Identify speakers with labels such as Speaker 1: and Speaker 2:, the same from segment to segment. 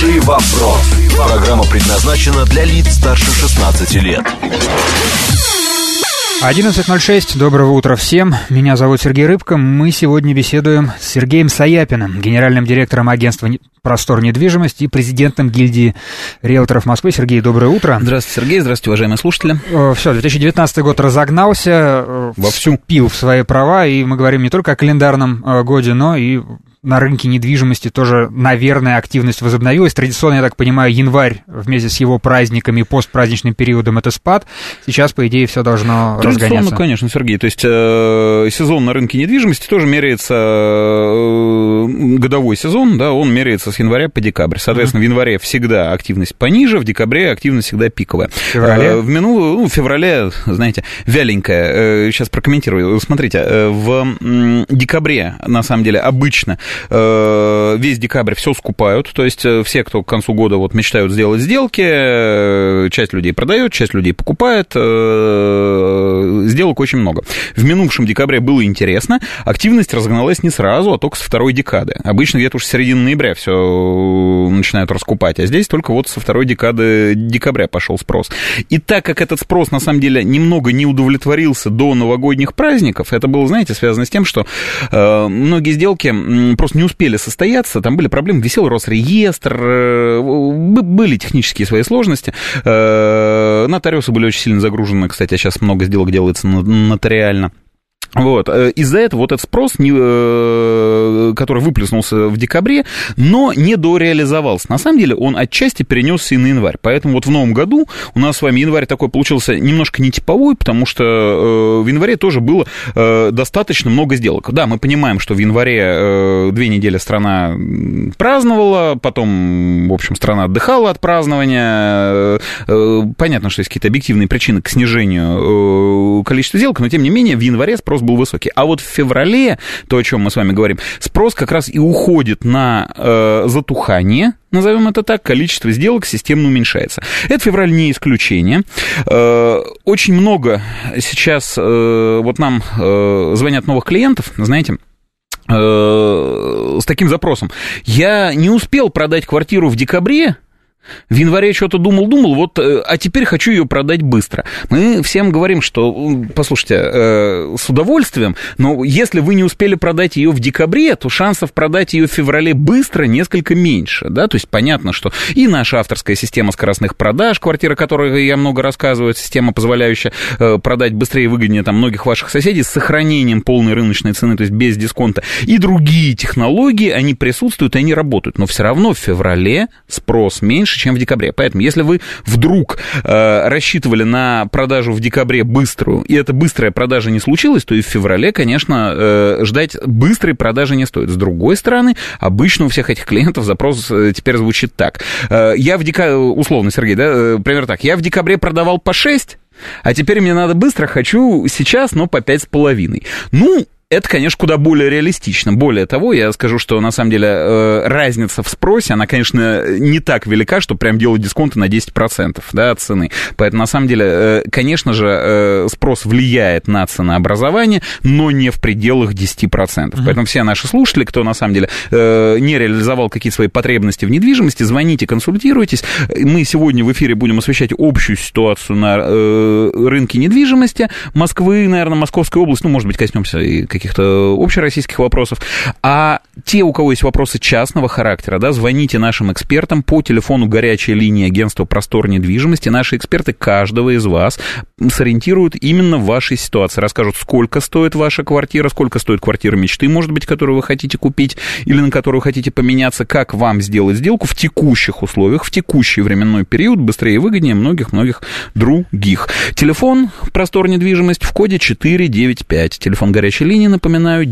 Speaker 1: Хороший вопрос. Программа предназначена для лиц старше 16 лет.
Speaker 2: 11:06. Доброго утра всем. Меня зовут Сергей Рыбко. Мы сегодня беседуем с Сергеем Саяпиным, генеральным директором агентства «Простор недвижимости» и президентом гильдии риэлторов Москвы. Сергей, доброе утро.
Speaker 3: Здравствуйте, Сергей. Здравствуйте, уважаемые слушатели.
Speaker 2: Все, 2019 год разогнался, вступил в свои права, и мы говорим не только о календарном годе, но и на рынке недвижимости тоже, наверное, активность возобновилась. Традиционно, я так понимаю, январь вместе с его праздниками и постпраздничным периодом — это спад. Сейчас, по идее, все должно разгоняться.
Speaker 3: Традиционно, конечно, Сергей. То есть сезон на рынке недвижимости тоже меряется, годовой сезон, да, он меряется с января по декабрь. Соответственно, в январе всегда активность пониже, в декабре активность всегда пиковая.
Speaker 2: В феврале?
Speaker 3: В феврале, знаете, вяленькая. Сейчас прокомментирую. Смотрите, в декабре, на самом деле, обычно весь декабрь все скупают, то есть все, кто к концу года вот мечтают сделать сделки, часть людей продает, часть людей покупает, сделок очень много. В минувшем декабре было интересно, активность разогналась не сразу, а только со второй декады. Обычно где-то уж с середины ноября все начинают раскупать, а здесь только вот со второй декады декабря пошел спрос. И так как этот спрос, на самом деле, немного не удовлетворился до новогодних праздников, это было, знаете, связано с тем, что многие сделки просто не успели состояться, там были проблемы, висел Росреестр, были технические свои сложности, нотариусы были очень сильно загружены, кстати, сейчас много сделок делается нотариально. Вот. Из-за этого вот этот спрос, который выплеснулся в декабре, но не дореализовался. На самом деле он отчасти перенесся и на январь. Поэтому вот в новом году у нас с вами январь такой получился немножко нетиповой, потому что в январе тоже было достаточно много сделок. Да, мы понимаем, что в январе 2 недели страна праздновала, потом, в общем, страна отдыхала от празднования. Понятно, что есть какие-то объективные причины к снижению количества сделок, но тем не менее в январе спрос был высокий. А вот в феврале, то, о чем мы с вами говорим, спрос как раз и уходит на затухание, назовем это так, количество сделок системно уменьшается. Это февраль не исключение. Очень много сейчас вот нам звонят новых клиентов, знаете, с таким запросом. Я не успел продать квартиру в декабре, в январе что-то думал, вот, а теперь хочу ее продать быстро. Мы всем говорим, что, послушайте, с удовольствием, но если вы не успели продать ее в декабре, то шансов продать ее в феврале быстро несколько меньше, да, то есть понятно, что и наша авторская система скоростных продаж, квартира, о которой я много рассказываю, система, позволяющая продать быстрее и выгоднее там многих ваших соседей с сохранением полной рыночной цены, то есть без дисконта, и другие технологии, они присутствуют, и они работают, но все равно в феврале спрос меньше, чем в декабре. Поэтому, если вы вдруг рассчитывали на продажу в декабре быструю, и эта быстрая продажа не случилась, то и в феврале, конечно, ждать быстрой продажи не стоит. С другой стороны, обычно у всех этих клиентов запрос теперь звучит так. Я в декабре, условно, Сергей, да, примерно так, я в декабре продавал по 6, а теперь мне надо быстро, хочу сейчас, но по 5,5. Ну, это, конечно, куда более реалистично. Более того, я скажу, что, на самом деле, разница в спросе, она, конечно, не так велика, что прям делать дисконты на 10%, да, от цены. Поэтому, на самом деле, конечно же, спрос влияет на ценообразование, но не в пределах 10%. Поэтому все наши слушатели, кто, на самом деле, не реализовал какие-то свои потребности в недвижимости, звоните, консультируйтесь. Мы сегодня в эфире будем освещать общую ситуацию на рынке недвижимости Москвы, наверное, Московской области, ну, может быть, коснемся и каких-то общероссийских вопросов, а те, у кого есть вопросы частного характера, да, звоните нашим экспертам по телефону горячей линии агентства «Простор недвижимости». Наши эксперты каждого из вас сориентируют именно в вашей ситуации, расскажут, сколько стоит ваша квартира, сколько стоит квартира мечты, может быть, которую вы хотите купить или на которую хотите поменяться, как вам сделать сделку в текущих условиях, в текущий временной период, быстрее и выгоднее многих-многих других. Телефон «Простор недвижимость» в коде 495. Телефон горячей линии, напоминаю,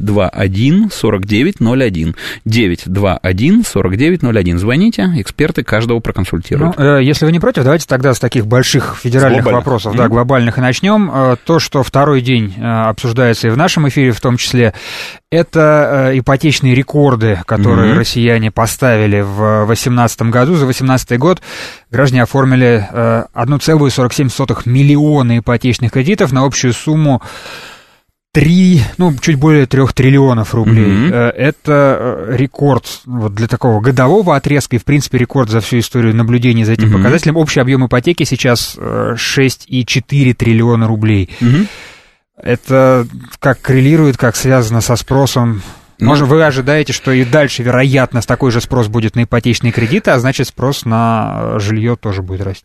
Speaker 3: 921-4901. 921-4901. Звоните, эксперты каждого проконсультируют.
Speaker 2: Ну, если вы не против, давайте тогда с таких больших федеральных вопросов, да, глобальных, и начнем. То, что второй день обсуждается и в нашем эфире в том числе, это ипотечные рекорды, которые россияне поставили в 2018 году. За 2018 год граждане оформили 1,47 миллиона ипотечных кредитов на общую сумму чуть более 3 триллионов рублей. Это рекорд вот для такого годового отрезка и, в принципе, рекорд за всю историю наблюдений за этим показателем. Общий объем ипотеки сейчас 6,4 триллиона рублей. Это как коррелирует, как связано со спросом. Может, вы ожидаете, что и дальше, вероятно, такой же спрос будет на ипотечные кредиты, а значит, спрос на жилье тоже будет расти?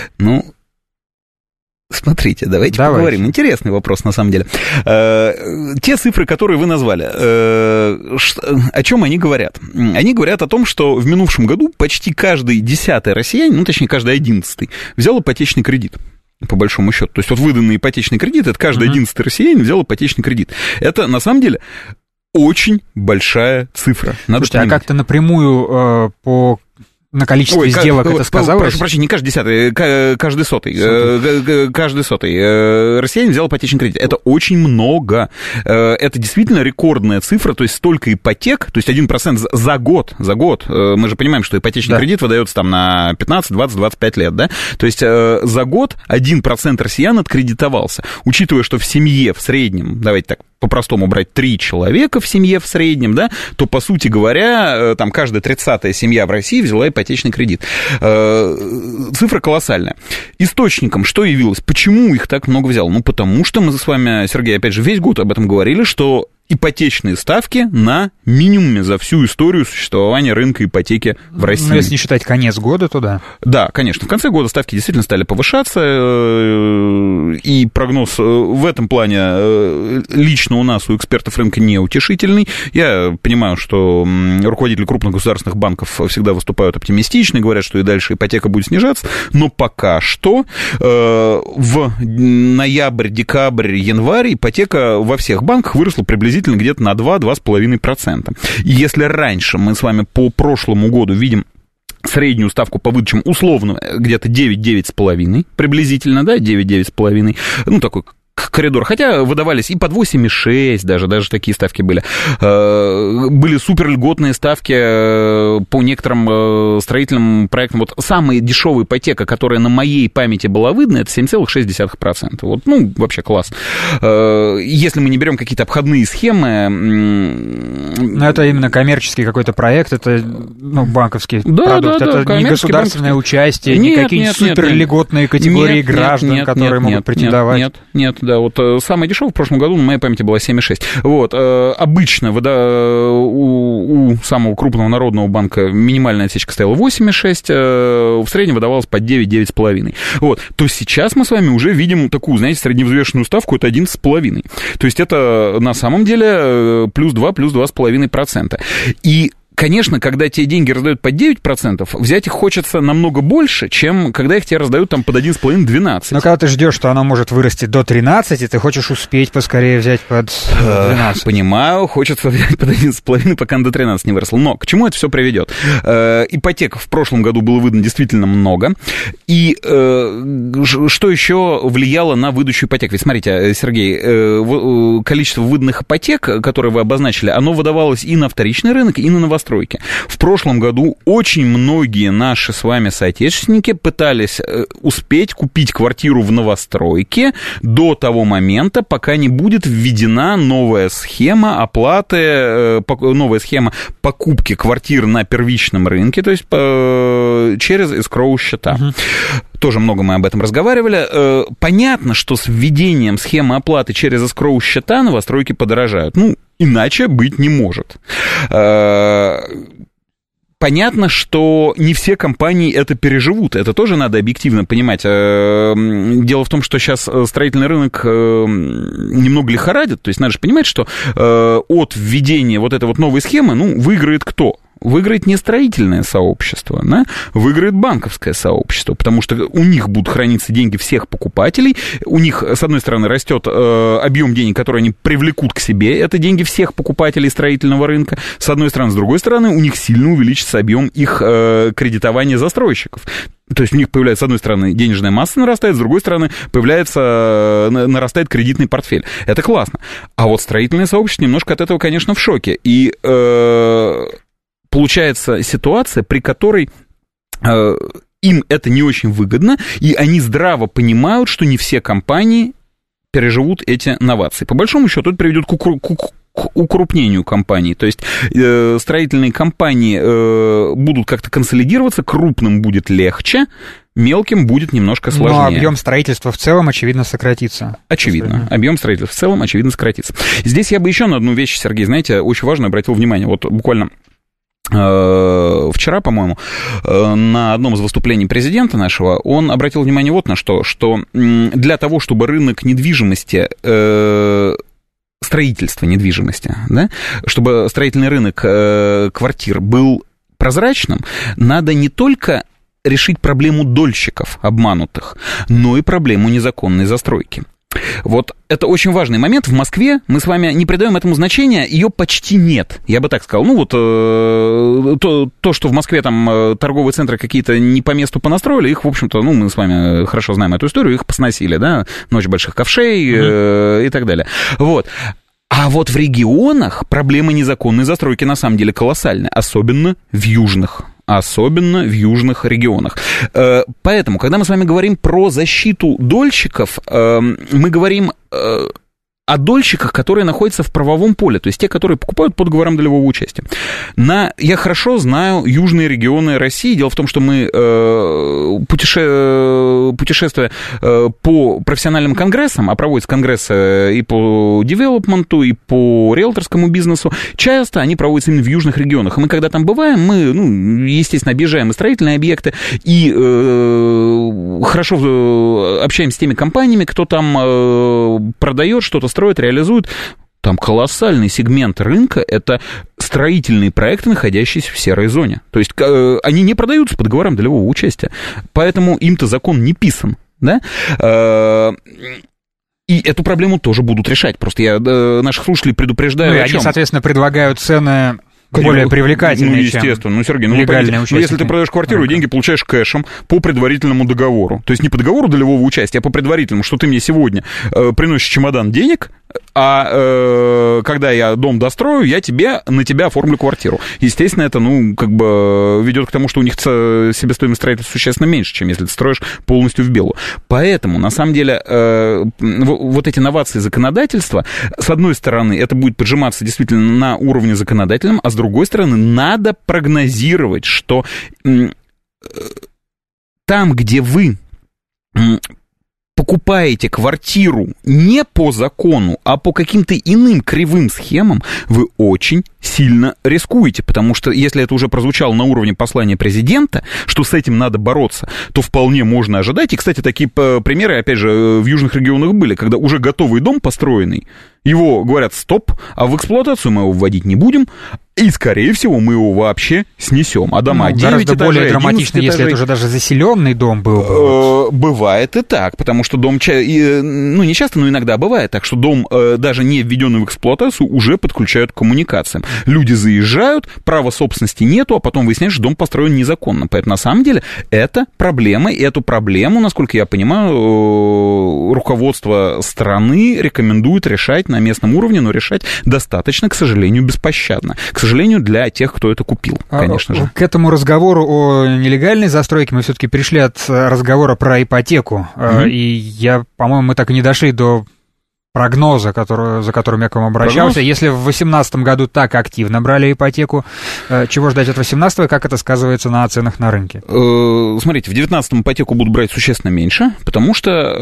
Speaker 3: Смотрите, давайте поговорим. Интересный вопрос, на самом деле. Те цифры, которые вы назвали, о чем они говорят? Они говорят о том, что в минувшем году почти каждый 10-й россиянин, точнее, каждый 11-й, взял ипотечный кредит. По большому счету. То есть вот выданный ипотечный кредит, это каждый 11-й россиянин взял ипотечный кредит. Это, на самом деле, очень большая цифра.
Speaker 2: Слушайте, а как-то напрямую на количестве сделок это сказалось?
Speaker 3: Прошу прощения, не каждый 10-й, каждый сотый. Каждый сотый россиянин взял ипотечный кредит. Это очень много. Это действительно рекордная цифра, то есть столько ипотек, то есть 1% за год. Мы же понимаем, что ипотечный кредит выдается там на 15, 20, 25 лет, да? То есть за год 1% россиян откредитовался. Учитывая, что в семье в среднем, давайте так по-простому брать 3 человека в семье в среднем, да, то, по сути говоря, там каждая 30-я семья в России взяла ипотечный кредит. Цифра колоссальная. Источником что явилось? Почему их так много взял? Потому что мы с вами, Сергей, опять же, весь год об этом говорили, что ипотечные ставки на минимуме за всю историю существования рынка ипотеки в России.
Speaker 2: Ну, если не считать конец года, то да.
Speaker 3: Да, конечно. В конце года ставки действительно стали повышаться, и прогноз в этом плане лично у нас, у экспертов рынка, неутешительный. Я понимаю, что руководители крупных государственных банков всегда выступают оптимистично, говорят, что и дальше ипотека будет снижаться, но пока что в ноябрь, декабрь, январь ипотека во всех банках выросла приблизительно где-то на 2-2,5%. И если раньше мы с вами по прошлому году видим среднюю ставку по выдачам условно где-то 9-9,5, приблизительно, да, 9-9,5, ну, такой коридор, хотя выдавались и под 8,6, даже такие ставки были. Были супер льготные ставки по некоторым строительным проектам. Вот самая дешевая ипотека, которая на моей памяти была выдана, это 7,6%. Вот, ну, вообще класс. Если мы не берем какие-то обходные схемы...
Speaker 2: Но это именно коммерческий какой-то проект, это банковский продукт, это не государственное участие, не какие-нибудь супер льготные категории граждан, которые могут претендовать.
Speaker 3: Нет, да, вот самая дешевая в прошлом году на моей памяти была 7,6. Вот, обычно у самого крупного народного банка минимальная отсечка стояла 8,6, в среднем выдавалась под 9-9,5. Вот, то сейчас мы с вами уже видим такую, знаете, средневзвешенную ставку, это 11,5. То есть это на самом деле плюс 2, плюс 2,5%. И конечно, когда тебе деньги раздают под 9%, взять их хочется намного больше, чем когда их тебе раздают там под 1,5-12.
Speaker 2: Но когда ты ждешь, что оно может вырасти до 13, ты хочешь успеть поскорее взять под 12.
Speaker 3: Понимаю, хочется взять под 11,5, пока до 13 не выросло. Но к чему это все приведет? Ипотек в прошлом году было выдано действительно много. И что еще влияло на выдачу ипотек? Ведь смотрите, Сергей, количество выданных ипотек, которые вы обозначили, оно выдавалось и на вторичный рынок, и на новостройки. В прошлом году очень многие наши с вами соотечественники пытались успеть купить квартиру в новостройке до того момента, пока не будет введена новая схема оплаты, новая схема покупки квартир на первичном рынке, то есть через эскроу-счета. Тоже много мы об этом разговаривали. Понятно, что с введением схемы оплаты через эскроу-счета новостройки подорожают. Ну, иначе быть не может. Понятно, что не все компании это переживут, это тоже надо объективно понимать. Дело в том, что сейчас строительный рынок немного лихорадит, то есть надо же понимать, что от введения вот этой вот новой схемы, выиграет кто? Выиграет не строительное сообщество, да? Выиграет банковское сообщество, потому что у них будут храниться деньги всех покупателей, у них, с одной стороны, растет объем денег, которые они привлекут к себе, это деньги всех покупателей строительного рынка, с одной стороны, с другой стороны, у них сильно увеличится объем их кредитования застройщиков. То есть у них появляется, с одной стороны, денежная масса нарастает, с другой стороны, нарастает кредитный портфель. Это классно. А вот строительное сообщество немножко от этого, конечно, в шоке. И получается ситуация, при которой им это не очень выгодно, и они здраво понимают, что не все компании переживут эти новации. По большому счету, это приведет к укрупнению компаний. То есть строительные компании будут как-то консолидироваться, крупным будет легче, мелким будет немножко сложнее.
Speaker 2: Но объем строительства в целом, очевидно, сократится.
Speaker 3: Очевидно. Объем строительства в целом, очевидно, сократится. Здесь я бы еще на одну вещь, Сергей, знаете, очень важно обратил внимание. Вот буквально вчера, по-моему, на одном из выступлений президента нашего он обратил внимание вот на что для того, чтобы рынок недвижимости, строительства недвижимости, да, чтобы строительный рынок квартир был прозрачным, надо не только решить проблему дольщиков обманутых, но и проблему незаконной застройки. Вот это очень важный момент. В Москве мы с вами не придаем этому значения, ее почти нет. Я бы так сказал. Ну вот то, что в Москве там торговые центры какие-то не по месту понастроили, их, в общем-то, мы с вами хорошо знаем эту историю, их посносили, да, ночь больших ковшей и так далее. Вот. А вот в регионах проблема незаконной застройки на самом деле колоссальная, особенно в южных регионах. Поэтому, когда мы с вами говорим про защиту дольщиков, мы говорим о дольщиках, которые находятся в правовом поле, то есть те, которые покупают по договорам долевого участия. Я хорошо знаю южные регионы России. Дело в том, что мы, путешествуя по профессиональным конгрессам, а проводятся конгрессы и по девелопменту, и по риэлторскому бизнесу, часто они проводятся именно в южных регионах. И мы, когда там бываем, мы, естественно, объезжаем и строительные объекты, и хорошо общаемся с теми компаниями, кто там продает что-то, строит, реализует. Там колоссальный сегмент рынка — это строительные проекты, находящиеся в серой зоне. То есть они не продаются по договорам долевого участия, поэтому им-то закон не писан, да? И эту проблему тоже будут решать. Просто я наших слушателей предупреждаю.
Speaker 2: И они, соответственно, предлагают цены более привлекательные,
Speaker 3: естественно.
Speaker 2: Чем
Speaker 3: Сергей,
Speaker 2: легальные участники.
Speaker 3: Если ты продаешь квартиру, деньги получаешь кэшем по предварительному договору. То есть не по договору долевого участия, а по предварительному, что ты мне сегодня приносишь чемодан денег, а когда я дом дострою, я на тебя оформлю квартиру. Естественно, это, ведет к тому, что у них себестоимость строительства существенно меньше, чем если ты строишь полностью в белую. Поэтому, на самом деле, вот эти новации законодательства, с одной стороны, это будет поджиматься действительно на уровне законодательном, а с другой стороны, надо прогнозировать, что там, где вы покупаете квартиру не по закону, а по каким-то иным кривым схемам, вы очень сильно рискуете, потому что если это уже прозвучало на уровне послания президента, что с этим надо бороться, то вполне можно ожидать. И, кстати, такие примеры, опять же, в южных регионах были, когда уже готовый дом построенный, его говорят стоп, а в эксплуатацию мы его вводить не будем, и, скорее всего, мы его вообще снесем. А дома 9
Speaker 2: гораздо
Speaker 3: этажей,
Speaker 2: более драматично,
Speaker 3: этажей,
Speaker 2: если это уже даже заселенный дом был.
Speaker 3: Бывает и так, потому что дом, не часто, но иногда бывает так, что дом, даже не введенный в эксплуатацию, уже подключают к коммуникациям. Люди заезжают, права собственности нету, а потом выясняешь, что дом построен незаконно. Поэтому, на самом деле, это проблема, и эту проблему, насколько я понимаю, руководство страны рекомендует решать на местном уровне, но решать достаточно, к сожалению, беспощадно. К сожалению, для тех, кто это купил, конечно же.
Speaker 2: К этому разговору о нелегальной застройке мы все-таки пришли от разговора про ипотеку. И мы так и не дошли до прогноза, за которым я к вам обращался. Прогноз? Если в 2018 году так активно брали ипотеку, чего ждать от 2018, как это сказывается на ценах на рынке?
Speaker 3: Смотрите, в 2019 ипотеку будут брать существенно меньше, потому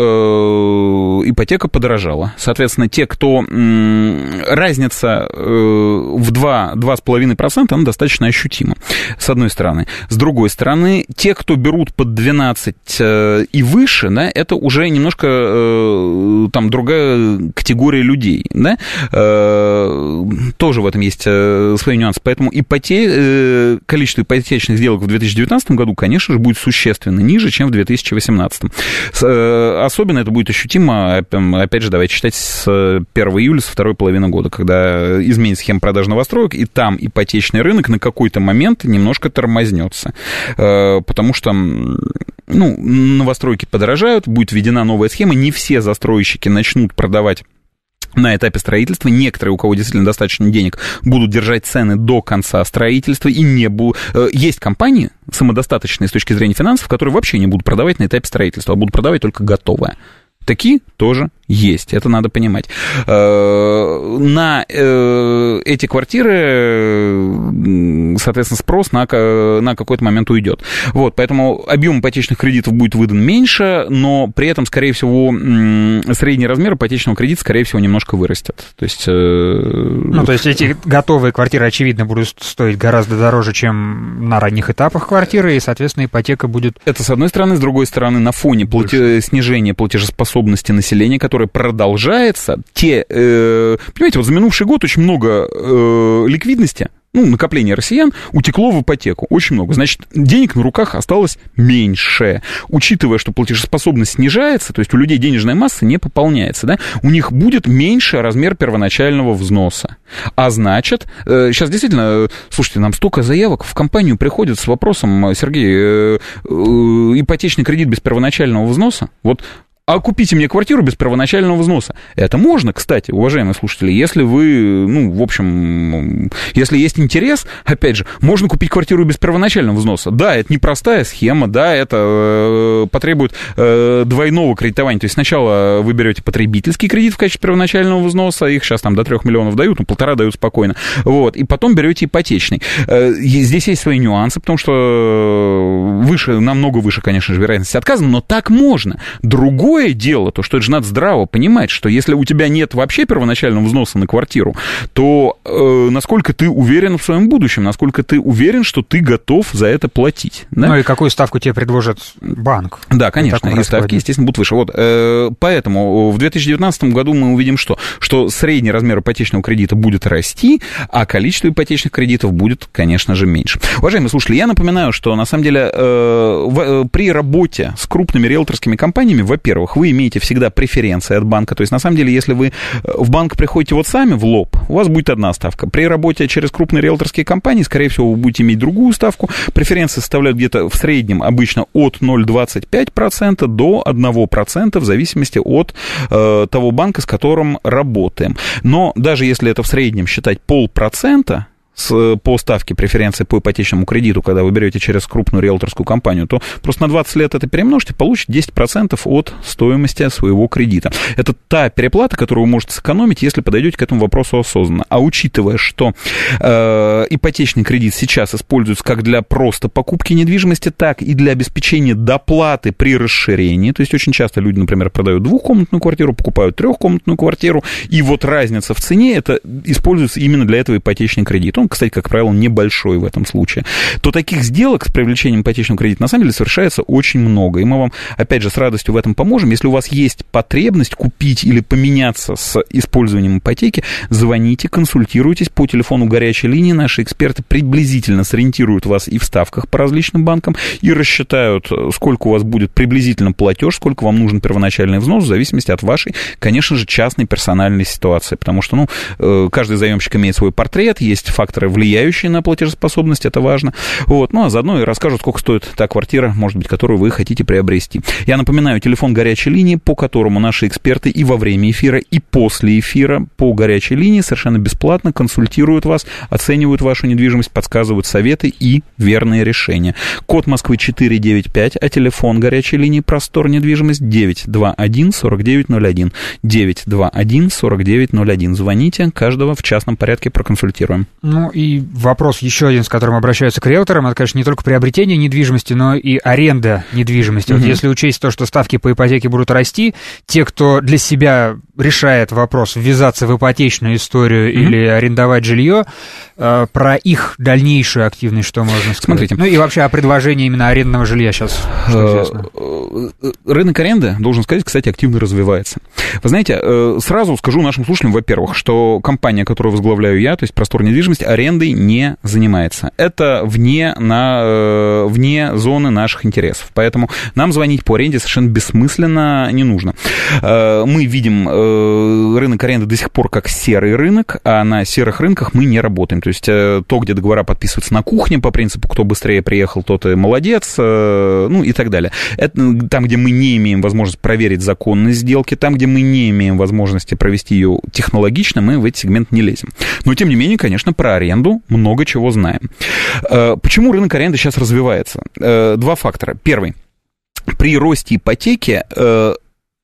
Speaker 3: что ипотека подорожала. Соответственно, те, кто... разница в 2,5%, она достаточно ощутима, с одной стороны. С другой стороны, те, кто берут под 12 и выше, да, это уже немножко там другая категория людей, да, тоже в этом есть свои нюансы, поэтому количество ипотечных сделок в 2019 году, конечно же, будет существенно ниже, чем в 2018. Особенно это будет ощутимо, опять же, давайте считать, с 1 июля, с второй половины года, когда изменится схема продаж новостроек, и там ипотечный рынок на какой-то момент немножко тормознется, потому что новостройки подорожают, будет введена новая схема, не все застройщики начнут продавать на этапе строительства. Некоторые, у кого действительно достаточно денег, будут держать цены до конца строительства и не будут... Есть компании самодостаточные с точки зрения финансов, которые вообще не будут продавать на этапе строительства, а будут продавать только готовое. Такие тоже есть, это надо понимать. На эти квартиры, соответственно, спрос на какой-то момент уйдет. Вот, поэтому объем ипотечных кредитов будет выдан меньше, но при этом, скорее всего, средний размер ипотечного кредита, скорее всего, немножко вырастет. То есть...
Speaker 2: то есть эти готовые квартиры, очевидно, будут стоить гораздо дороже, чем на ранних этапах квартиры, и, соответственно, ипотека будет...
Speaker 3: Это с одной стороны. С другой стороны, на фоне снижения платежеспособности населения, которое продолжается, понимаете, вот за минувший год очень много ликвидности, накопление россиян утекло в ипотеку. Очень много. Значит, денег на руках осталось меньше. Учитывая, что платежеспособность снижается, то есть у людей денежная масса не пополняется, да, у них будет меньше размер первоначального взноса. А значит, сейчас действительно, слушайте, нам столько заявок в компанию приходит с вопросом, Сергей, ипотечный кредит без первоначального взноса, вот, а купите мне квартиру без первоначального взноса. Это можно, кстати, уважаемые слушатели, если вы, в общем, если есть интерес, опять же, можно купить квартиру без первоначального взноса. Да, это непростая схема, да, это потребует двойного кредитования. То есть сначала вы берете потребительский кредит в качестве первоначального взноса, их сейчас там до 3 миллионов дают, 1,5 дают спокойно, вот, и потом берете ипотечный. Здесь есть свои нюансы, потому что намного выше, конечно же, вероятность отказа, но так можно. Другое дело, то, что это же надо здраво понимать, что если у тебя нет вообще первоначального взноса на квартиру, то насколько ты уверен в своем будущем, насколько ты уверен, что ты готов за это платить. Да?
Speaker 2: И какую ставку тебе предложит банк?
Speaker 3: Да, конечно, и ставки, естественно, будут выше. Вот, поэтому в 2019 году мы увидим что? Что средний размер ипотечного кредита будет расти, а количество ипотечных кредитов будет, конечно же, меньше. Уважаемые слушатели, я напоминаю, что, на самом деле, при работе с крупными риэлторскими компаниями, во-первых, вы имеете всегда преференции от банка. То есть, на самом деле, если вы в банк приходите вот сами в лоб, у вас будет одна ставка. При работе через крупные риэлторские компании, скорее всего, вы будете иметь другую ставку. Преференции составляют где-то в среднем обычно от 0,25% до 1%, в зависимости от того банка, с которым работаем. Но даже если это в среднем считать 0,5%, по ставке преференции по ипотечному кредиту, когда вы берете через крупную риэлторскую компанию, то просто на 20 лет это перемножьте, получите 10% от стоимости своего кредита. Это та переплата, которую вы можете сэкономить, если подойдете к этому вопросу осознанно. А учитывая, что ипотечный кредит сейчас используется как для просто покупки недвижимости, так и для обеспечения доплаты при расширении. То есть очень часто люди, например, продают двухкомнатную квартиру, покупают трехкомнатную квартиру, и вот разница в цене, это используется именно для этого ипотечный кредит. Он, кстати, как правило, небольшой в этом случае, то таких сделок с привлечением ипотечного кредита на самом деле совершается очень много. И мы вам, опять же, с радостью в этом поможем. Если у вас есть потребность купить или поменяться с использованием ипотеки, звоните, консультируйтесь по телефону горячей линии. Наши эксперты приблизительно сориентируют вас и в ставках по различным банкам, и рассчитают, сколько у вас будет приблизительно платеж, сколько вам нужен первоначальный взнос, в зависимости от вашей, конечно же, частной персональной ситуации. Потому что, каждый заемщик имеет свой портрет, есть факторы, влияющие на платежеспособность, это важно. Вот. А заодно и расскажут, сколько стоит та квартира, может быть, которую вы хотите приобрести. Я напоминаю, телефон горячей линии, по которому наши эксперты и во время эфира, и после эфира по горячей линии совершенно бесплатно консультируют вас, оценивают вашу недвижимость, подсказывают советы и верные решения. Код Москвы 495, а телефон горячей линии «Простор недвижимость» 921-4901. 921-4901. Звоните, каждого в частном порядке проконсультируем.
Speaker 2: И вопрос еще один, с которым обращаются к риэлторам, это, конечно, не только приобретение недвижимости, но и аренда недвижимости. Вот если учесть то, что ставки по ипотеке будут расти, те, кто для себя решает вопрос ввязаться в ипотечную историю или арендовать жилье, про их дальнейшую активность что можно сказать?
Speaker 3: Смотрите.
Speaker 2: И вообще о предложении именно арендного жилья сейчас, что известно?
Speaker 3: Рынок аренды, должен сказать, кстати, активно развивается. Вы знаете, сразу скажу нашим слушателям, во-первых, что компания, которую возглавляю я, то есть «Простор недвижимость», арендой не занимается. Это вне зоны наших интересов. Поэтому нам звонить по аренде совершенно бессмысленно не нужно. Мы видим рынок аренды до сих пор как серый рынок, а на серых рынках мы не работаем. То есть то, где договора подписываются на кухне по принципу «кто быстрее приехал, тот и молодец», и так далее. Это там, где мы не имеем возможности проверить законность сделки, там, где мы не имеем возможности провести ее технологично, мы в этот сегмент не лезем. Но, тем не менее, конечно, про аренду много чего знаем. Почему рынок аренды сейчас развивается? Два фактора. Первый. При росте ипотеки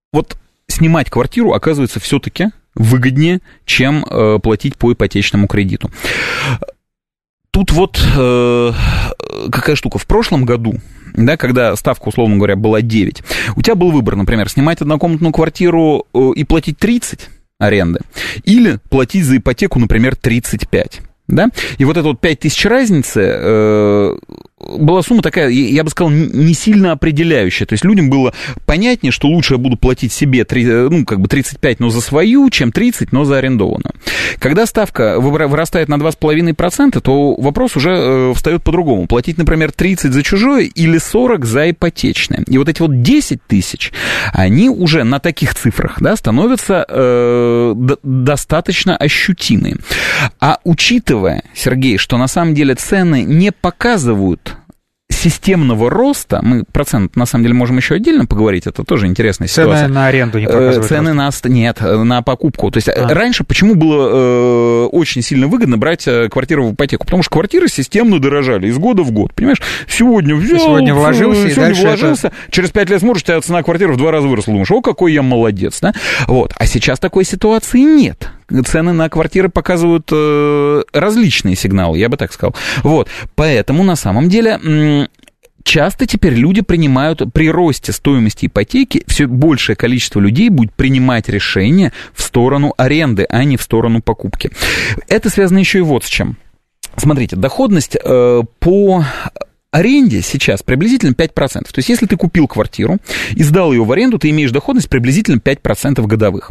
Speaker 3: вот снимать квартиру, оказывается, все-таки выгоднее, чем платить по ипотечному кредиту. Тут вот какая штука. В прошлом году, да, когда ставка, условно говоря, была 9, у тебя был выбор, например, снимать однокомнатную квартиру и платить 30 аренды, или платить за ипотеку, например, 35. Да? И вот это вот 5000 разницы была сумма такая, я бы сказал, не сильно определяющая. То есть людям было понятнее, что лучше я буду платить себе 35, но за свою, чем 30, но за арендованную. Когда ставка вырастает на 2,5%, то вопрос уже встает по-другому. Платить, например, 30 за чужое или 40 за ипотечное. И вот эти вот 10 тысяч, они уже на таких цифрах, да, становятся достаточно ощутимые. А учитывая, Сергей, что на самом деле цены не показывают системного роста, мы процент, на самом деле, можем еще отдельно поговорить, это тоже интересная ситуация.
Speaker 2: Цены на аренду не показывают?
Speaker 3: Цены нет, на покупку. То есть раньше почему было очень сильно выгодно брать квартиру в ипотеку? Потому что квартиры системно дорожали из года в год, понимаешь? Сегодня взял,
Speaker 2: сегодня вложился,
Speaker 3: через 5 лет смотришь, у тебя цена квартиры в 2 раза выросла, думаешь, о, какой я молодец, да? Вот. А сейчас такой ситуации нет. Цены на квартиры показывают различные сигналы, я бы так сказал. Вот. Поэтому, на самом деле, часто теперь люди принимают, при росте стоимости ипотеки, все большее количество людей будет принимать решения в сторону аренды, а не в сторону покупки. Это связано еще и вот с чем. Смотрите, доходность по аренде сейчас приблизительно 5%. То есть, если ты купил квартиру и сдал ее в аренду, ты имеешь доходность приблизительно 5% годовых.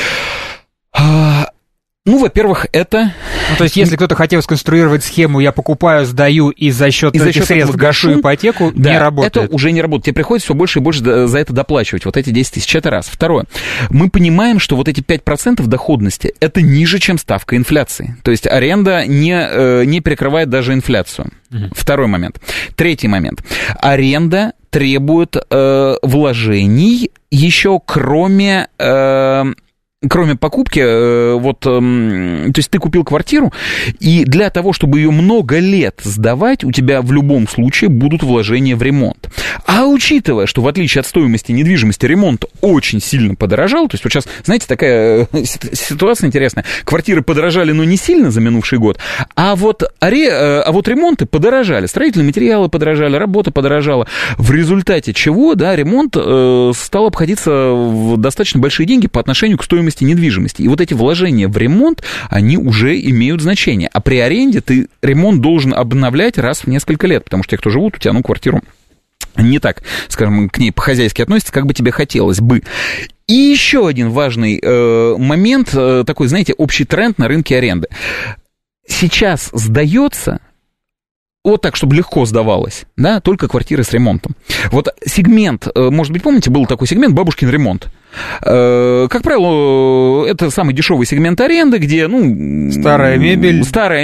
Speaker 3: Ну, во-первых, это...
Speaker 2: Ну, то есть, если кто-то хотел сконструировать схему, я покупаю, сдаю и за счет этих средств гашу ипотеку, да, не работает.
Speaker 3: Это уже не работает. Тебе приходится все больше и больше за это доплачивать. Вот эти 10 тысяч, это раз. Второе. Мы понимаем, что вот эти 5% доходности, это ниже, чем ставка инфляции. То есть, аренда не перекрывает даже инфляцию. Второй момент. Третий момент. Аренда требует вложений еще кроме покупки, то есть ты купил квартиру, и для того, чтобы ее много лет сдавать, у тебя в любом случае будут вложения в ремонт. А учитывая, что в отличие от стоимости недвижимости, ремонт очень сильно подорожал, то есть вот сейчас, знаете, такая ситуация интересная, квартиры подорожали, но не сильно за минувший год, а вот ремонты подорожали, строительные материалы подорожали, работа подорожала, в результате чего, да, ремонт стал обходиться в достаточно большие деньги по отношению к стоимости недвижимости. И вот эти вложения в ремонт, они уже имеют значение. А при аренде ты ремонт должен обновлять раз в несколько лет, потому что те, кто живут у тебя, квартиру не так, скажем, к ней по-хозяйски относятся, как бы тебе хотелось бы. И еще один важный момент, такой, знаете, общий тренд на рынке аренды. Сейчас сдается... Вот так, чтобы легко сдавалось, да, только квартиры с ремонтом. Вот сегмент, может быть, помните, был такой сегмент «Бабушкин ремонт». Как правило, это самый дешевый сегмент аренды, где,
Speaker 2: старая мебель,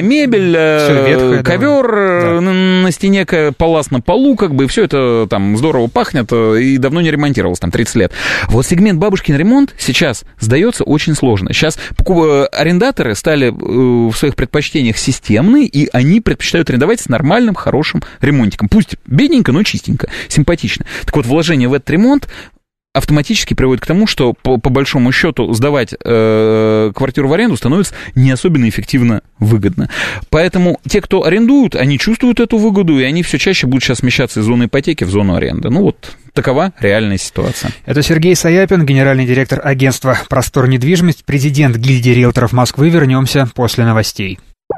Speaker 3: ветхое, ковер на стене, палас на полу, и все это там здорово пахнет и давно не ремонтировалось, там 30 лет. Вот сегмент «Бабушкин ремонт» сейчас сдается очень сложно. Сейчас арендаторы стали в своих предпочтениях системные, и они предпочитают арендовать с нормальным, хорошим ремонтиком. Пусть бедненько, но чистенько, симпатично. Так вот, вложение в этот ремонт автоматически приводит к тому, что по большому счету сдавать квартиру в аренду становится не особенно эффективно выгодно. Поэтому те, кто арендуют, они чувствуют эту выгоду, и они все чаще будут сейчас смещаться из зоны ипотеки в зону аренды. Такова реальная ситуация.
Speaker 2: Это Сергей Саяпин, генеральный директор агентства «Простор недвижимость», президент гильдии риэлторов Москвы. Вернемся после новостей.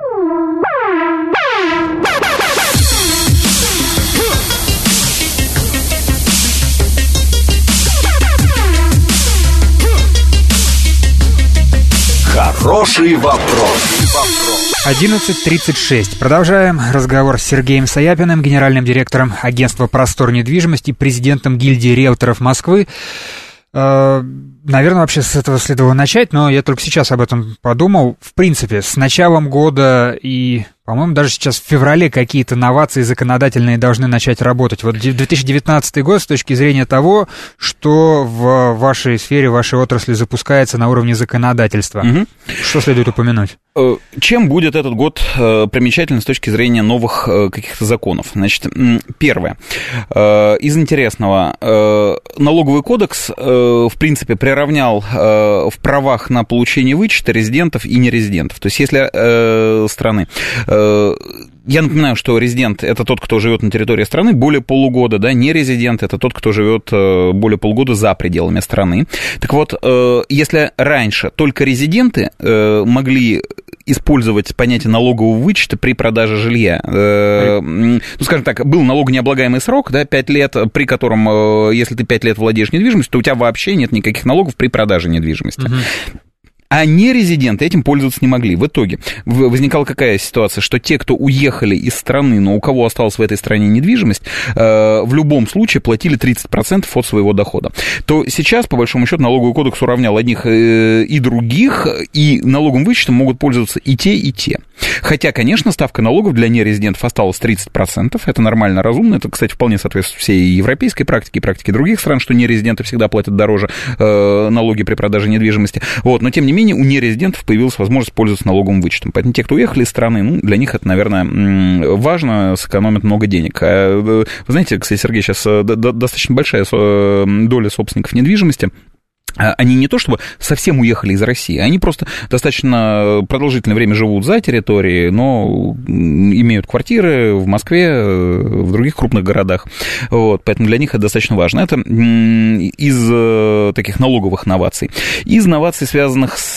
Speaker 1: Хороший вопрос.
Speaker 2: 11:36. Продолжаем разговор с Сергеем Саяпиным, генеральным директором агентства «Простор недвижимости», президентом гильдии риэлторов Москвы. Наверное, вообще с этого следовало начать, но я только сейчас об этом подумал. В принципе, с началом года и По-моему, даже сейчас в феврале какие-то новации законодательные должны начать работать. Вот 2019 год с точки зрения того, что в вашей сфере, в вашей отрасли запускается на уровне законодательства. Угу. Что следует упомянуть?
Speaker 3: Чем будет этот год примечателен с точки зрения новых каких-то законов? Значит, первое. Из интересного. Налоговый кодекс, в принципе, приравнял в правах на получение вычета резидентов и нерезидентов. То есть, если страны... Я напоминаю, что резидент – это тот, кто живет на территории страны более полугода, да, не резидент – это тот, кто живет более полугода за пределами страны. Так вот, если раньше только резиденты могли использовать понятие налогового вычета при продаже жилья. Ну, скажем так, был налогонеоблагаемый срок, да, 5 лет, при котором, если ты 5 лет владеешь недвижимостью, то у тебя вообще нет никаких налогов при продаже недвижимости. А нерезиденты этим пользоваться не могли. В итоге возникала какая ситуация, что те, кто уехали из страны, но у кого осталась в этой стране недвижимость, в любом случае платили 30% от своего дохода. То сейчас, по большому счету, налоговый кодекс уравнял одних и других, и налоговым вычетом могут пользоваться и те, и те. Хотя, конечно, ставка налогов для нерезидентов осталась 30%. Это нормально, разумно. Это, кстати, вполне соответствует всей европейской практике и практике других стран, что нерезиденты всегда платят дороже налоги при продаже недвижимости. Вот. Но, тем не менее, у нерезидентов появилась возможность пользоваться налоговым вычетом. Поэтому те, кто уехали из страны, ну, для них это, наверное, важно, сэкономят много денег. Вы знаете, кстати, Сергей, сейчас достаточно большая доля собственников недвижимости. Они не то чтобы совсем уехали из России, они просто достаточно продолжительное время живут за территорией, но имеют квартиры в Москве, в других крупных городах. Вот, поэтому для них это достаточно важно. Это из таких налоговых новаций. Из новаций, связанных с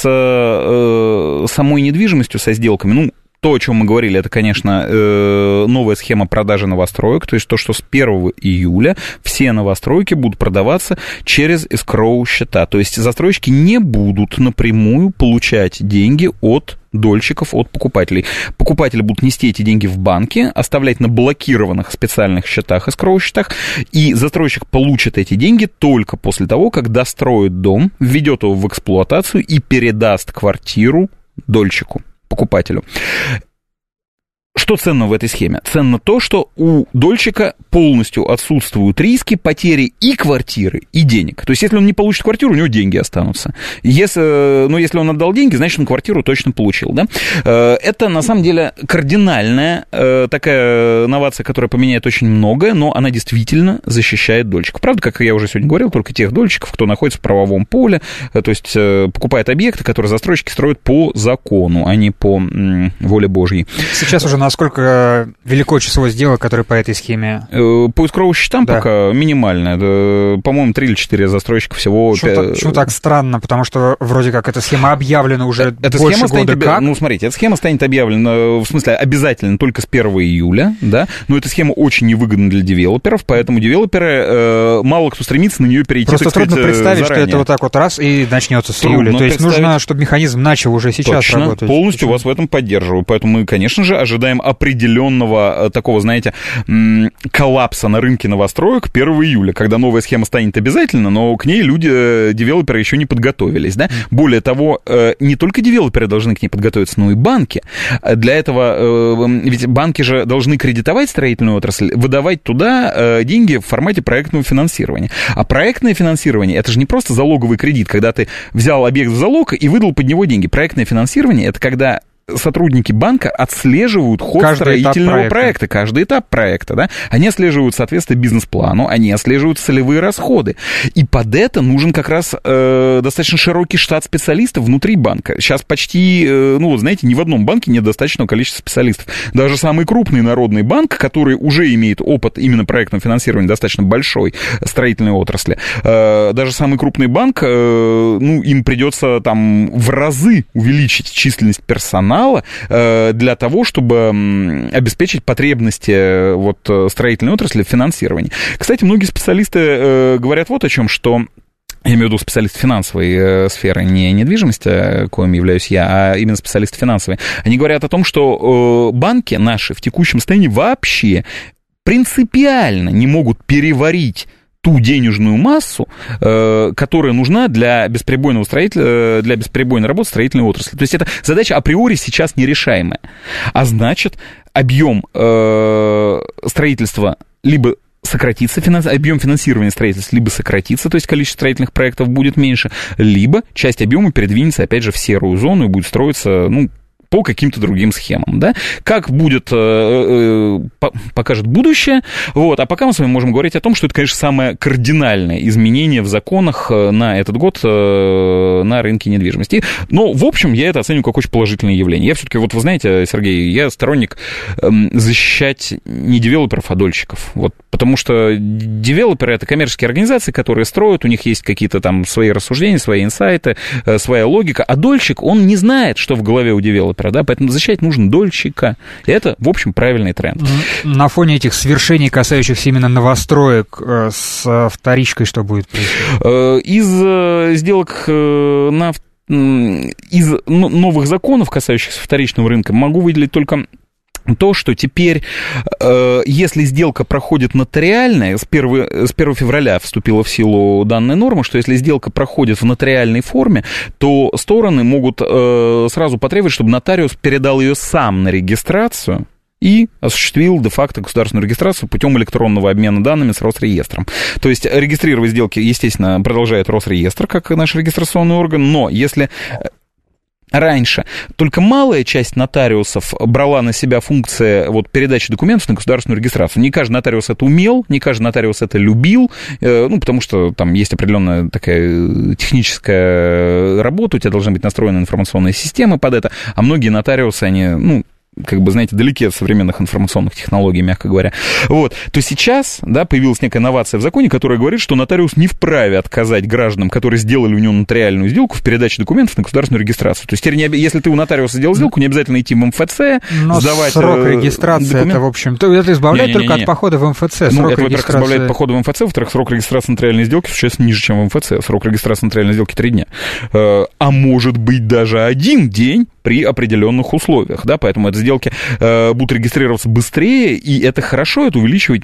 Speaker 3: самой недвижимостью, со сделками, ну, то, о чем мы говорили, это, конечно, новая схема продажи новостроек, то есть то, что с 1 июля все новостройки будут продаваться через эскроу-счета, то есть застройщики не будут напрямую получать деньги от дольщиков, от покупателей. Покупатели будут нести эти деньги в банке, оставлять на блокированных специальных счетах, эскроу-счетах, и застройщик получит эти деньги только после того, как достроит дом, введет его в эксплуатацию и передаст квартиру дольщику, покупателю. Что ценно в этой схеме? Ценно то, что у дольщика полностью отсутствуют риски потери и квартиры, и денег. То есть, если он не получит квартиру, у него деньги останутся. Если он отдал деньги, значит, он квартиру точно получил. Да? Это, на самом деле, кардинальная такая новация, которая поменяет очень многое, но она действительно защищает дольщиков. Правда, как я уже сегодня говорил, только тех дольщиков, кто находится в правовом поле, то есть покупает объекты, которые застройщики строят по закону, а не по воле Божьей.
Speaker 2: Сейчас уже насколько велико число сделок, которые по этой схеме?
Speaker 3: По эскроу-счетам пока минимальное. По-моему, 3 или 4 застройщика всего.
Speaker 2: Почему так странно? Потому что вроде как эта схема объявлена уже больше года как.
Speaker 3: Ну, смотрите, эта схема станет объявлена, в смысле, обязательно только с 1 июля, да, но эта схема очень невыгодна для девелоперов, поэтому девелоперы, мало кто стремится на нее перейти,
Speaker 2: просто трудно представить, заранее. Что это вот так вот раз и начнется с июля. То есть нужно, чтобы механизм начал уже сейчас работать.
Speaker 3: Полностью вас в этом поддерживаю. Поэтому мы, конечно же, ожидаем определенного такого, знаете, коллапса на рынке новостроек 1 июля, когда новая схема станет обязательно, но к ней люди, девелоперы, еще не подготовились, да? Более того, не только девелоперы должны к ней подготовиться, но и банки. Для этого, ведь банки же должны кредитовать строительную отрасль, выдавать туда деньги в формате проектного финансирования. А проектное финансирование, это же не просто залоговый кредит, когда ты взял объект в залог и выдал под него деньги. Проектное финансирование, это когда сотрудники банка отслеживают ход строительного проекта, каждый этап проекта, да, они отслеживают соответствие бизнес-плану, они отслеживают целевые расходы, и под это нужен как раз достаточно широкий штат специалистов внутри банка. Сейчас почти, знаете, ни в одном банке нет достаточного количества специалистов. Даже самый крупный народный банк, который уже имеет опыт именно проектного финансирования достаточно большой строительной отрасли, даже самый крупный банк, им придется там в разы увеличить численность персонала, для того, чтобы обеспечить потребности строительной отрасли в финансировании. Кстати, многие специалисты говорят вот о чем, что... Я имею в виду специалист финансовой сферы, не недвижимости, коим являюсь я, а именно специалист финансовый. Они говорят о том, что банки наши в текущем состоянии вообще принципиально не могут переварить ту денежную массу, которая нужна для бесперебойной работы строительной отрасли. То есть это задача априори сейчас нерешаемая. А значит, объем строительства либо сократится, объем финансирования строительства либо сократится, то есть количество строительных проектов будет меньше, либо часть объема передвинется, опять же, в серую зону и будет строиться, по каким-то другим схемам, да. Как будет, покажет будущее, вот. А пока мы с вами можем говорить о том, что это, конечно, самое кардинальное изменение в законах на этот год на рынке недвижимости. Но, в общем, я это оцениваю как очень положительное явление. Я все-таки, вот вы знаете, Сергей, я сторонник защищать не девелоперов, а дольщиков. Вот, потому что девелоперы — это коммерческие организации, которые строят, у них есть какие-то там свои рассуждения, свои инсайты, своя логика, а дольщик, он не знает, что в голове у девелопера. Да, поэтому защищать нужно дольщика. И это, в общем, правильный тренд.
Speaker 2: На фоне этих свершений, касающихся именно новостроек, с вторичкой что будет происходить?
Speaker 3: Из сделок из новых законов, касающихся вторичного рынка, могу выделить только то, что теперь, если сделка проходит нотариально, с 1 февраля вступила в силу данная норма, что если сделка проходит в нотариальной форме, то стороны могут сразу потребовать, чтобы нотариус передал ее сам на регистрацию и осуществил де-факто государственную регистрацию путем электронного обмена данными с Росреестром. То есть регистрировать сделки, естественно, продолжает Росреестр, как наш регистрационный орган, но если раньше только малая часть нотариусов брала на себя функции передачи документов на государственную регистрацию. Не каждый нотариус это умел, не каждый нотариус это любил, потому что там есть определенная такая техническая работа, у тебя должны быть настроены информационные системы под это, а многие нотариусы, они, далеки от современных информационных технологий, мягко говоря. Вот. То сейчас, появилась некая новация в законе, которая говорит, что нотариус не вправе отказать гражданам, которые сделали у него нотариальную сделку, в передаче документов на государственную регистрацию. То есть теперь, если ты у нотариуса сделал сделку, не обязательно идти в МФЦ, сдавать
Speaker 2: срок регистрации, документ. Это, в общем, это избавляет только от похода в МФЦ.
Speaker 3: Это, во-первых, избавляет похода в МФЦ, во-вторых, срок регистрации нотариальной сделки существенно ниже, чем в МФЦ. Срок регистрации нотариальной сделки 3 дня. А может быть даже 1 день при определенных условиях, поэтому эти сделки будут регистрироваться быстрее, и это хорошо, это увеличивает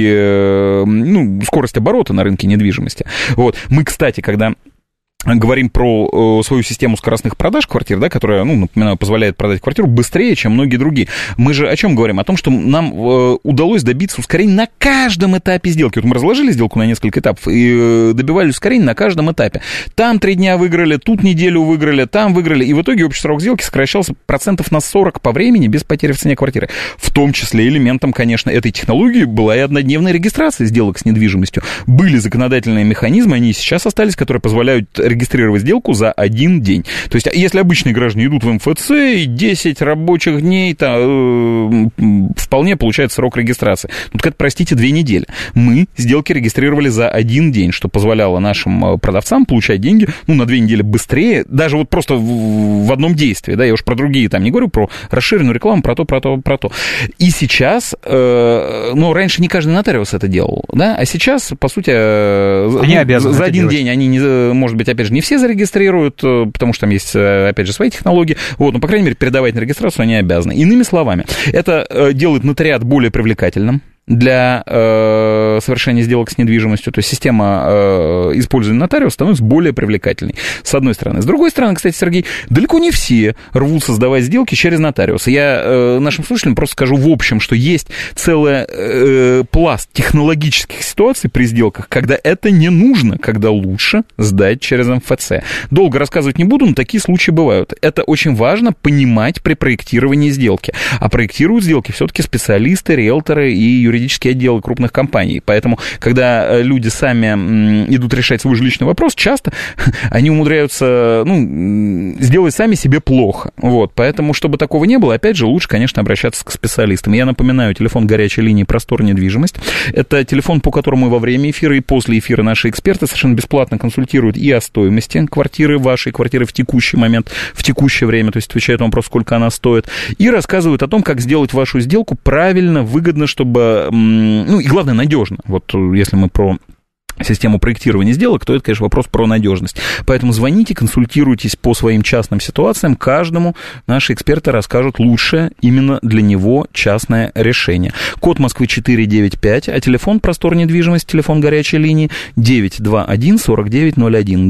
Speaker 3: скорость оборота на рынке недвижимости. Вот. Мы, кстати, когда говорим про свою систему скоростных продаж квартир, которая, напоминаю, позволяет продать квартиру быстрее, чем многие другие. Мы же о чем говорим? О том, что нам удалось добиться ускорения на каждом этапе сделки. Вот мы разложили сделку на несколько этапов и добивали ускорения на каждом этапе. Там 3 дня выиграли, тут неделю выиграли, там выиграли, и в итоге общий срок сделки сокращался процентов на 40 по времени без потери в цене квартиры. В том числе элементом, конечно, этой технологии была и однодневная регистрация сделок с недвижимостью. Были законодательные механизмы, они и сейчас остались, которые позволяют регистрировать сделку за 1 день. То есть, если обычные граждане идут в МФЦ, и 10 рабочих дней, вполне получается срок регистрации. Тут, простите, 2 недели. Мы сделки регистрировали за 1 день, что позволяло нашим продавцам получать деньги, на 2 недели быстрее, даже просто в одном действии, я уж про другие не говорю, про расширенную рекламу, про то. И сейчас, раньше не каждый нотариус это делал, а сейчас, по сути,
Speaker 2: они обязаны
Speaker 3: за 1 день они, может быть, опять же, не все зарегистрируют, потому что там есть, опять же, свои технологии, но, по крайней мере, передавать на регистрацию они обязаны. Иными словами, это делает нотариат более привлекательным для совершения сделок с недвижимостью, то есть система использования нотариуса становится более привлекательной, с одной стороны. С другой стороны, кстати, Сергей, далеко не все рвутся сдавать сделки через нотариуса. Я нашим слушателям просто скажу в общем, что есть целый пласт технологических ситуаций при сделках, когда это не нужно, когда лучше сдать через МФЦ. Долго рассказывать не буду, но такие случаи бывают. Это очень важно понимать при проектировании сделки. А проектируют сделки все-таки специалисты, риэлторы и юридические отделы крупных компаний. Поэтому, когда люди сами идут решать свой жилищный вопрос, часто они умудряются сделать сами себе плохо. Поэтому, чтобы такого не было, опять же, лучше, конечно, обращаться к специалистам. Я напоминаю, телефон горячей линии «Простор недвижимость». Это телефон, по которому во время эфира и после эфира наши эксперты совершенно бесплатно консультируют и о стоимости квартиры, вашей квартиры в текущий момент, в текущее время, то есть отвечают на вопрос, сколько она стоит, и рассказывают о том, как сделать вашу сделку правильно, выгодно, чтобы и главное, надежно. Если мы про систему проектирования сделок, то это, конечно, вопрос про надежность. Поэтому звоните, консультируйтесь по своим частным ситуациям. Каждому наши эксперты расскажут лучшее именно для него частное решение. Код Москвы 495, а телефон простор недвижимости, телефон горячей линии 921-4901.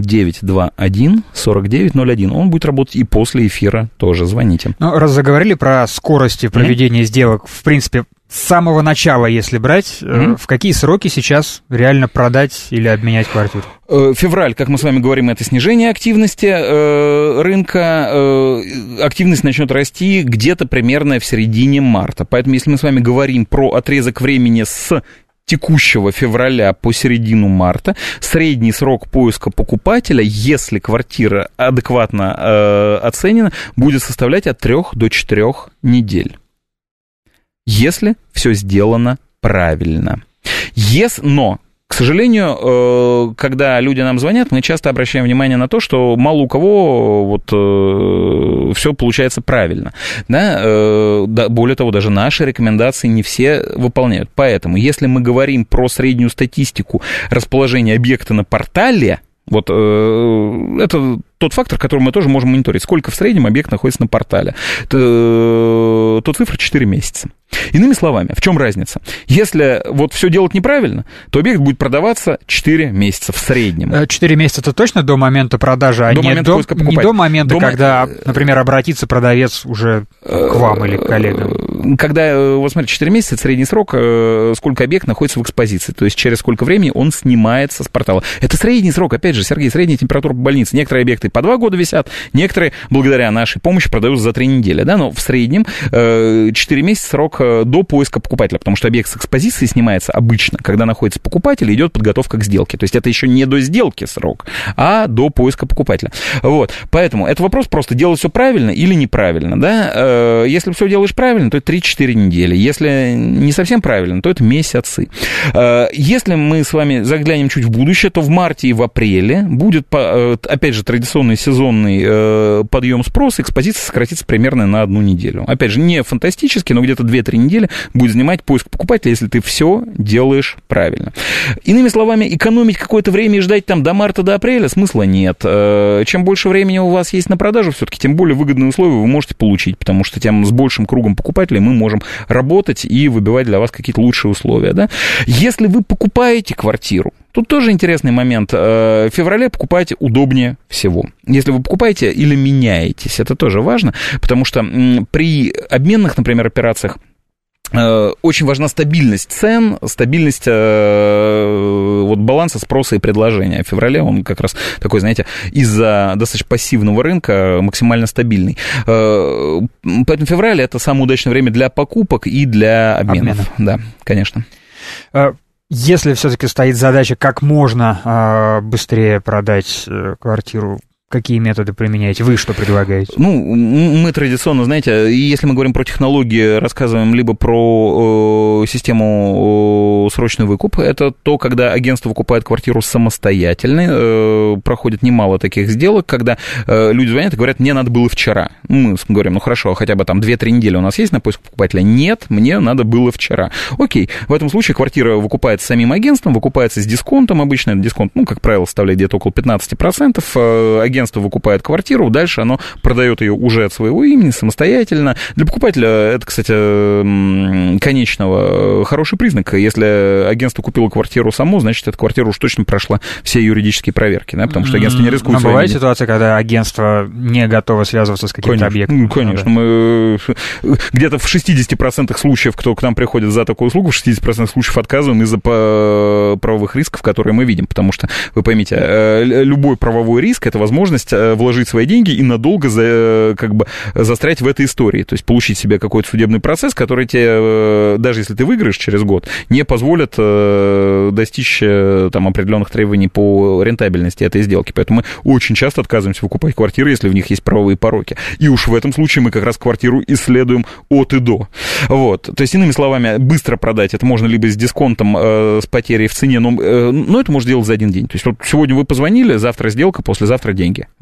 Speaker 3: 921-4901. Он будет работать и после эфира тоже. Звоните.
Speaker 2: Ну, раз заговорили про скорости проведения сделок, в принципе, с самого начала, если брать, в какие сроки сейчас реально продать или обменять квартиру?
Speaker 3: Февраль, как мы с вами говорим, это снижение активности рынка. Активность начнет расти где-то примерно в середине марта. Поэтому, если мы с вами говорим про отрезок времени с текущего февраля по середину марта, средний срок поиска покупателя, если квартира адекватно оценена, будет составлять от 3 до 4 недель. Если все сделано правильно. Но, к сожалению, когда люди нам звонят, мы часто обращаем внимание на то, что мало у кого все получается правильно. Да? Более того, даже наши рекомендации не все выполняют. Поэтому, если мы говорим про среднюю статистику расположения объекта на портале, это тот фактор, который мы тоже можем мониторить. Сколько в среднем объект находится на портале. То цифра 4 месяца. Иными словами, в чем разница? Если все делать неправильно, то объект будет продаваться 4 месяца в среднем.
Speaker 2: 4 месяца это точно до момента продажи, а не до момента, когда, например, обратится продавец уже к вам или к коллегам?
Speaker 3: Когда, смотрите, 4 месяца — это средний срок, сколько объект находится в экспозиции, то есть через сколько времени он снимается с портала. Это средний срок, опять же, Сергей, средняя температура по больнице. Некоторые объекты по 2 года висят, некоторые, благодаря нашей помощи, продаются за 3 недели, да, но в среднем 4 месяца срок до поиска покупателя, потому что объект с экспозиции снимается обычно, когда находится покупатель, идет подготовка к сделке. То есть это еще не до сделки срок, а до поиска покупателя. Поэтому это вопрос просто делать все правильно или неправильно, да. Если все делаешь правильно, то это 3-4 недели. Если не совсем правильно, то это месяцы. Если мы с вами заглянем чуть в будущее, то в марте и в апреле будет, опять же, традиционный сезонный подъем спроса, экспозиция сократится примерно на 1 неделю. Опять же, не фантастически, но где-то 2-3 недели будет занимать поиск покупателя, если ты все делаешь правильно. Иными словами, экономить какое-то время и ждать там до марта, до апреля смысла нет. Чем больше времени у вас есть на продажу, все-таки тем более выгодные условия вы можете получить, потому что тем с большим кругом покупателей мы можем работать и выбивать для вас какие-то лучшие условия. Да? Если вы покупаете квартиру, тут тоже интересный момент. В феврале покупать удобнее всего. Если вы покупаете или меняетесь, это тоже важно, потому что при обменных, например, операциях очень важна стабильность цен, стабильность баланса спроса и предложения. В феврале он как раз такой, знаете, из-за достаточно пассивного рынка максимально стабильный. Поэтому февраль — это самое удачное время для покупок и для обменов. Да, конечно.
Speaker 2: Если все-таки стоит задача как можно быстрее продать квартиру, какие методы применяете? Вы что предлагаете?
Speaker 3: Мы традиционно, знаете, если мы говорим про технологии, рассказываем либо про систему срочный выкуп. Это то, когда агентство выкупает квартиру самостоятельно. Проходит немало таких сделок, когда люди звонят и говорят: мне надо было вчера. Мы говорим: хорошо, хотя бы там 2-3 недели у нас есть на поиск покупателя? Нет, мне надо было вчера. Окей, в этом случае квартира выкупается самим агентством, выкупается с дисконтом. Обычно этот дисконт, как правило, составляет где-то около 15%. Агентство выкупает квартиру, дальше оно продает ее уже от своего имени, самостоятельно. Для покупателя это, кстати, конечного хороший признак. Если агентство купило квартиру само, значит, эта квартира уж точно прошла все юридические проверки, да, потому что агентство не рискует.
Speaker 2: Но бывает ситуация, когда агентство не готово связываться с каким-то объектом?
Speaker 3: Конечно. Мы где-то в 60% случаев, кто к нам приходит за такую услугу, в 60% случаев отказываем из-за правовых рисков, которые мы видим, потому что, вы поймите, любой правовой риск — это возможность вложить свои деньги и надолго застрять в этой истории. То есть получить себе какой-то судебный процесс, который тебе, даже если ты выиграешь через год, не позволит достичь там определенных требований по рентабельности этой сделки. Поэтому мы очень часто отказываемся выкупать квартиры, если в них есть правовые пороки. И уж в этом случае мы как раз квартиру исследуем от и до. То есть, иными словами, быстро продать это можно либо с дисконтом, с потерей в цене, но это можно делать за один день. То есть, сегодня вы позвонили, завтра сделка, послезавтра деньги.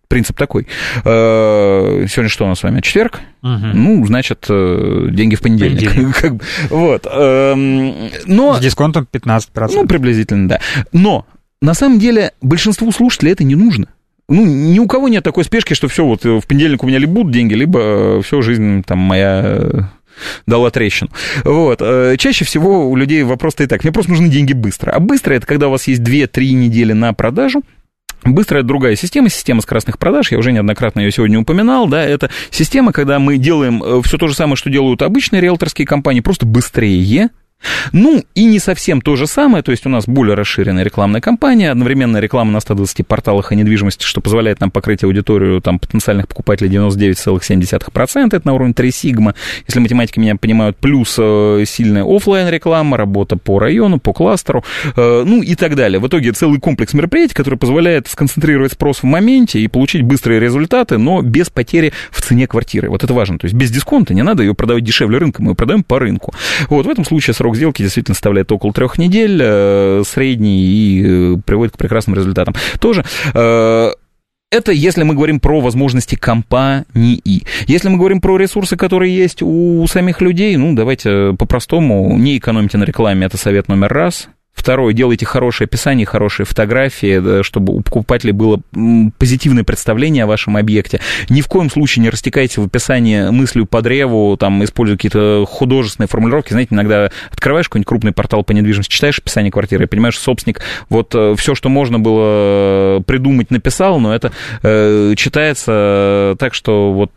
Speaker 3: Принцип такой. Сегодня что у нас с вами? Четверг? Ну, значит, деньги в понедельник. Вот. Но...
Speaker 2: С дисконтом 15%.
Speaker 3: Ну, приблизительно, да. Но, на самом деле, большинству слушателей это не нужно. Ну, ни у кого нет такой спешки, что все, вот в понедельник у меня либо будут деньги, либо все, жизнь там моя... дала трещину. Вот. Чаще всего у людей вопрос-то и так. Мне просто нужны деньги быстро. А быстро это когда у вас есть 2-3 недели на продажу. Быстро это другая система скоростных продаж, я уже неоднократно ее сегодня упоминал, да, это система, когда мы делаем все то же самое, что делают обычные риэлторские компании, просто быстрее. Ну, и не совсем то же самое, то есть у нас более расширенная рекламная кампания, одновременная реклама на 120 порталах о недвижимости, что позволяет нам покрыть аудиторию там, потенциальных покупателей 99,7%, это на уровне 3 сигма, если математики меня понимают, плюс сильная офлайн-реклама, работа по району, по кластеру, ну и так далее. В итоге целый комплекс мероприятий, который позволяет сконцентрировать спрос в моменте и получить быстрые результаты, но без потери в цене квартиры. Вот это важно, то есть без дисконта, не надо ее продавать дешевле рынка, мы ее продаем по рынку. Вот в этом случае срок сделки действительно составляет около 3 недель, средний, и приводит к прекрасным результатам. Тоже это если мы говорим про возможности компании. Если мы говорим про ресурсы, которые есть у самих людей, ну, давайте по-простому, не экономьте на рекламе, это совет номер раз. Второе, делайте хорошее описание, хорошие фотографии, чтобы у покупателей было позитивное представление о вашем объекте. Ни в коем случае не растекайте в описании мыслью по древу, там, используя какие-то художественные формулировки. Знаете, иногда открываешь какой-нибудь крупный портал по недвижимости, читаешь описание квартиры и понимаешь, что собственник вот все, что можно было придумать, написал, но это читается так, что вот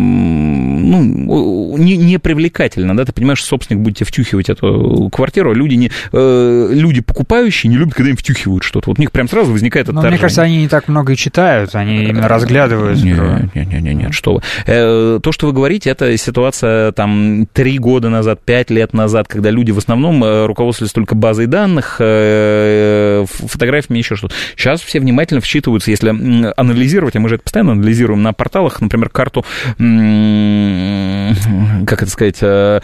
Speaker 3: ну, не привлекательно, да, ты понимаешь, что собственник будет тебе втюхивать эту квартиру, люди покупающие не любят, когда им втюхивают что-то. Вот у них прям сразу возникает отторжение.
Speaker 2: Но мне кажется, они не так много и читают, они именно разглядывают.
Speaker 3: Нет, что вы. То, что вы говорите, это ситуация там 3 года назад, 5 лет назад, когда люди в основном руководствовались только базой данных, фотографиями, еще что-то. Сейчас все внимательно вчитываются, если анализировать, а мы же это постоянно анализируем на порталах, например, карту, как это сказать,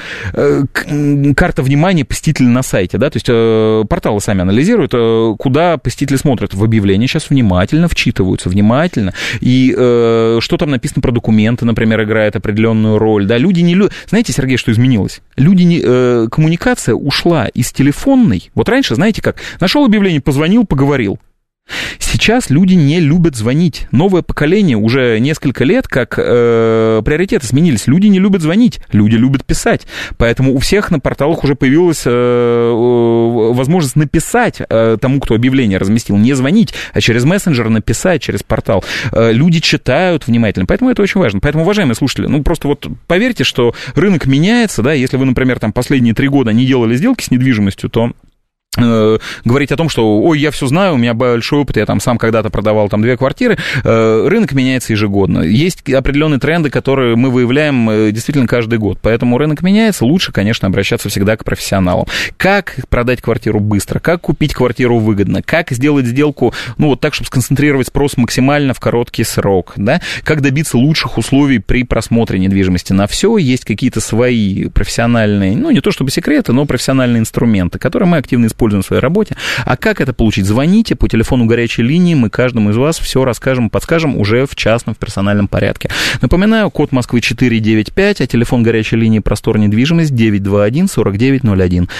Speaker 3: карта внимания посетителя на сайте, да, то есть порталы сами анализируют, куда посетители смотрят. В объявлении сейчас внимательно вчитываются, и что там написано про документы, например, играет определенную роль, да, люди не любят... Знаете, Сергей, что изменилось? Коммуникация ушла из телефонной, вот раньше, знаете как, нашел объявление, позвонил, поговорил. Сейчас люди не любят звонить. Новое поколение уже несколько лет, как приоритеты сменились. Люди не любят звонить, люди любят писать. Поэтому у всех на порталах уже появилась возможность написать тому, кто объявление разместил. Не звонить, а через мессенджер написать, через портал. Люди читают внимательно, поэтому это очень важно. Поэтому, уважаемые слушатели, ну просто вот поверьте, что рынок меняется, да, если вы, например, там последние 3 года не делали сделки с недвижимостью, то говорить о том, что, ой, я все знаю, у меня большой опыт, я там сам когда-то продавал там 2 квартиры, рынок меняется ежегодно. Есть определенные тренды, которые мы выявляем действительно каждый год, поэтому рынок меняется, лучше, конечно, обращаться всегда к профессионалам. Как продать квартиру быстро, как купить квартиру выгодно, как сделать сделку, ну, вот так, чтобы сконцентрировать спрос максимально в короткий срок, да, как добиться лучших условий при просмотре недвижимости. На все есть какие-то свои профессиональные, ну, не то чтобы секреты, но профессиональные инструменты, которые мы активно используем в своей работе. А как это получить? Звоните по телефону горячей линии, мы каждому из вас все расскажем, подскажем уже в частном, в персональном порядке. Напоминаю, код Москвы 495, а телефон горячей линии «Простор недвижимость» 921-4901.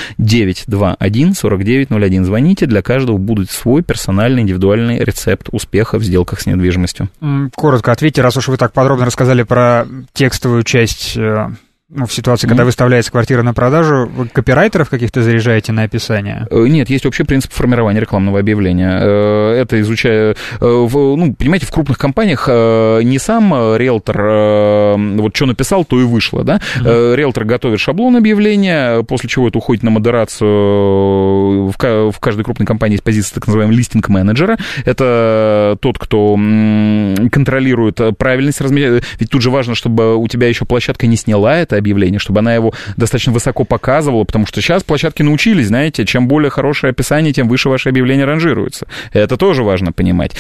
Speaker 3: 921-4901. Звоните, для каждого будет свой персональный, индивидуальный рецепт успеха в сделках с недвижимостью.
Speaker 2: Коротко ответьте, раз уж вы так подробно рассказали про текстовую часть... Ну, в ситуации, когда выставляется квартира на продажу, вы копирайтеров каких-то заряжаете на описание?
Speaker 3: Нет, есть общий принцип формирования рекламного объявления. Это изучая... Ну, понимаете, в крупных компаниях не сам риэлтор вот что написал, то и вышло, да? Риэлтор готовит шаблон объявления, после чего это уходит на модерацию. В каждой крупной компании есть позиция так называемого листинг-менеджера. Это тот, кто контролирует правильность размещения. Ведь тут же важно, чтобы у тебя еще площадка не сняла это объявление, чтобы она его достаточно высоко показывала, потому что сейчас площадки научились, знаете, чем более хорошее описание, тем выше ваше объявление ранжируется. Это тоже важно понимать.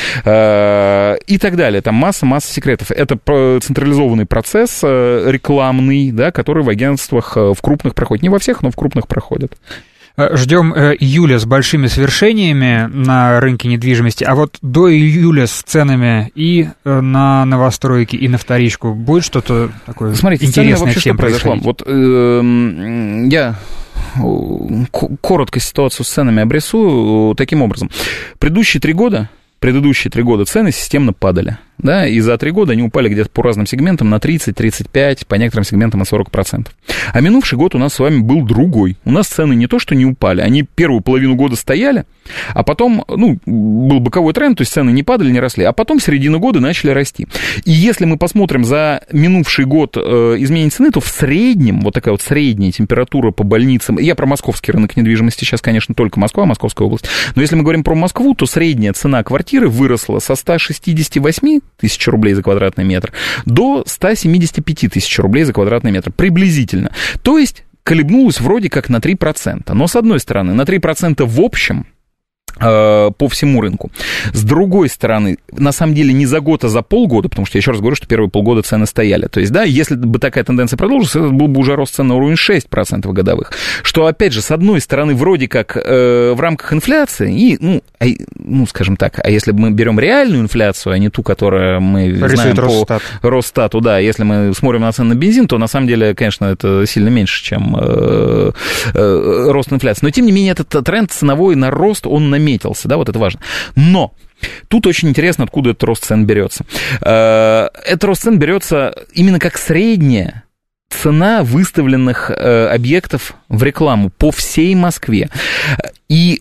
Speaker 3: И так далее. Там масса секретов. Это централизованный процесс рекламный, да, который в агентствах в крупных проходит. Не во всех, но в крупных проходит.
Speaker 2: Ждем июля с большими свершениями на рынке недвижимости, а вот до июля с ценами и на новостройки, и на вторичку будет что-то такое интересное всем происходить?
Speaker 3: Вот я коротко ситуацию с ценами обрисую таким образом. Предыдущие 3 года цены системно падали. Да, и за 3 года они упали где-то по разным сегментам на 30-35, по некоторым сегментам на 40%. А минувший год у нас с вами был другой. У нас цены не то, что не упали, они первую половину года стояли, а потом, был боковой тренд, то есть цены не падали, не росли, а потом в середину года начали расти. И если мы посмотрим за минувший год изменение цены, то в среднем, вот такая вот средняя температура по больницам, я про московский рынок недвижимости, сейчас, конечно, только Москва, Московская область, но если мы говорим про Москву, то средняя цена квартиры выросла со 168 тысяч рублей за квадратный метр до 175 тысяч рублей за квадратный метр, приблизительно. То есть колебнулась вроде как на 3%. Но, с одной стороны, на 3% в общем по всему рынку. С другой стороны, на самом деле не за год, а за полгода, потому что я еще раз говорю, что первые полгода цены стояли. То есть, да, если бы такая тенденция продолжилась, это был бы уже рост цен на уровень 6% годовых. Что, опять же, с одной стороны, вроде как в рамках инфляции, и, скажем так, а если мы берем реальную инфляцию, а не ту, которую мы знаем по Росстату, да, если мы смотрим на цены на бензин, то, на самом деле, конечно, это сильно меньше, чем рост инфляции. Но, тем не менее, этот тренд ценовой на рост, он наметился, да, вот это важно. Но тут очень интересно, откуда этот рост цен берется. Этот рост цен берется именно как средняя цена выставленных объектов в рекламу по всей Москве. И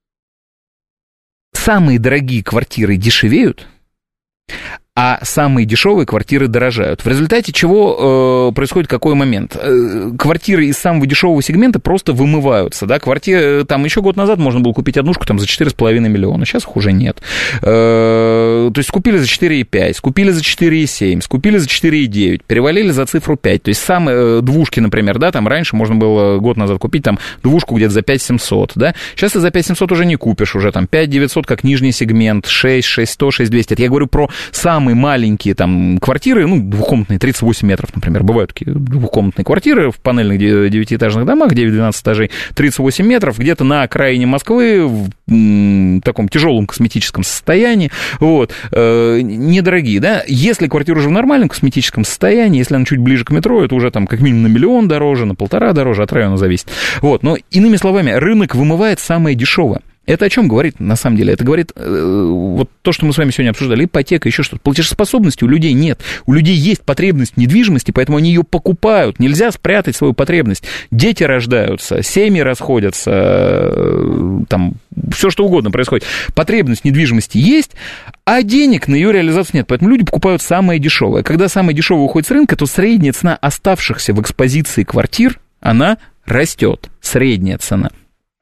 Speaker 3: самые дорогие квартиры дешевеют, а самые дешевые квартиры дорожают. В результате чего происходит какой момент? Квартиры из самого дешевого сегмента просто вымываются. Да? Квартиры, там еще год назад можно было купить однушку там, за 4,5 миллиона, сейчас их уже нет. То есть скупили за 4,5, скупили за 4,7, скупили за 4,9, перевалили за цифру 5. То есть самые двушки, например, да, там раньше можно было год назад купить там двушку где-то за 5,700. Да? Сейчас ты за 5,700 уже не купишь, уже там 5,900 как нижний сегмент, 6, 6,100, 6,200. Это я говорю про самые маленькие там квартиры, двухкомнатные, 38 метров, например, бывают такие двухкомнатные квартиры в панельных 9-этажных домах, 9-12 этажей, 38 метров, где-то на окраине Москвы, в таком тяжелом косметическом состоянии, вот, недорогие, да, если квартира уже в нормальном косметическом состоянии, если она чуть ближе к метро, это уже там как минимум на 1 миллион дороже, на 1,5 дороже, от района зависит, вот, но иными словами, рынок вымывает самое дешевое. Это о чем говорит, на самом деле? Это говорит, вот то, что мы с вами сегодня обсуждали, ипотека, еще что-то. Платежеспособности у людей нет. У людей есть потребность в недвижимости, поэтому они ее покупают. Нельзя спрятать свою потребность. Дети рождаются, семьи расходятся, там, все что угодно происходит. Потребность в недвижимости есть, а денег на ее реализацию нет. Поэтому люди покупают самое дешевое. Когда самое дешевое уходит с рынка, то средняя цена оставшихся в экспозиции квартир, она растет. Средняя цена.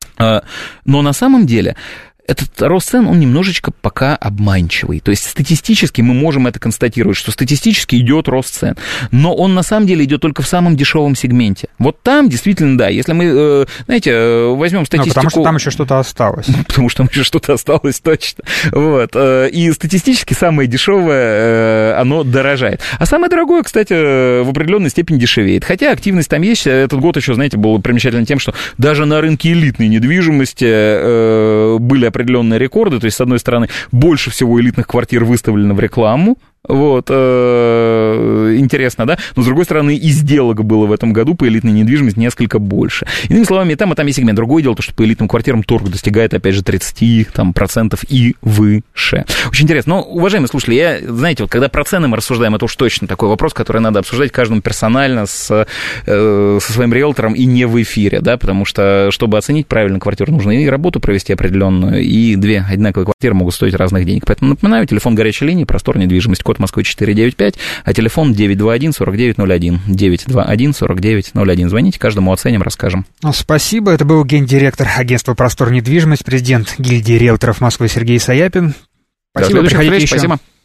Speaker 3: Но на самом деле этот рост цен, он немножечко пока обманчивый. То есть статистически мы можем это констатировать, что статистически идет рост цен. Но он на самом деле идет только в самом дешевом сегменте. Вот там действительно, да, если мы, знаете, возьмем статистику...
Speaker 2: потому что там еще что-то осталось.
Speaker 3: Потому что там еще что-то осталось, точно. Вот. И статистически самое дешевое, оно дорожает. А самое дорогое, кстати, в определенной степени дешевеет. Хотя активность там есть. Этот год еще, знаете, был примечателен тем, что даже на рынке элитной недвижимости были определенные рекорды, то есть, с одной стороны, больше всего элитных квартир выставлено в рекламу, вот, интересно, да, но, с другой стороны, и сделок было в этом году по элитной недвижимости несколько больше. Иными словами, и там есть сегмент. Другое дело, то, что по элитным квартирам торг достигает, опять же, 30% и выше. Очень интересно. Но, уважаемые слушатели, знаете, вот когда про цены мы рассуждаем, это уж точно такой вопрос, который надо обсуждать каждому персонально со своим риэлтором и не в эфире, да, потому что, чтобы оценить правильно квартиру, нужно и работу провести определенную, и 2 одинаковые квартиры могут стоить разных денег. Поэтому напоминаю, телефон горячей линии, простор недвижимость, код Москвы 495, а телефон 921-4901, 921-4901. Звоните, каждому оценим, расскажем.
Speaker 2: Спасибо, это был гендиректор агентства «Простор недвижимость», президент гильдии риэлторов Москвы Сергей Саяпин. Спасибо, приходите еще.
Speaker 3: Спасибо.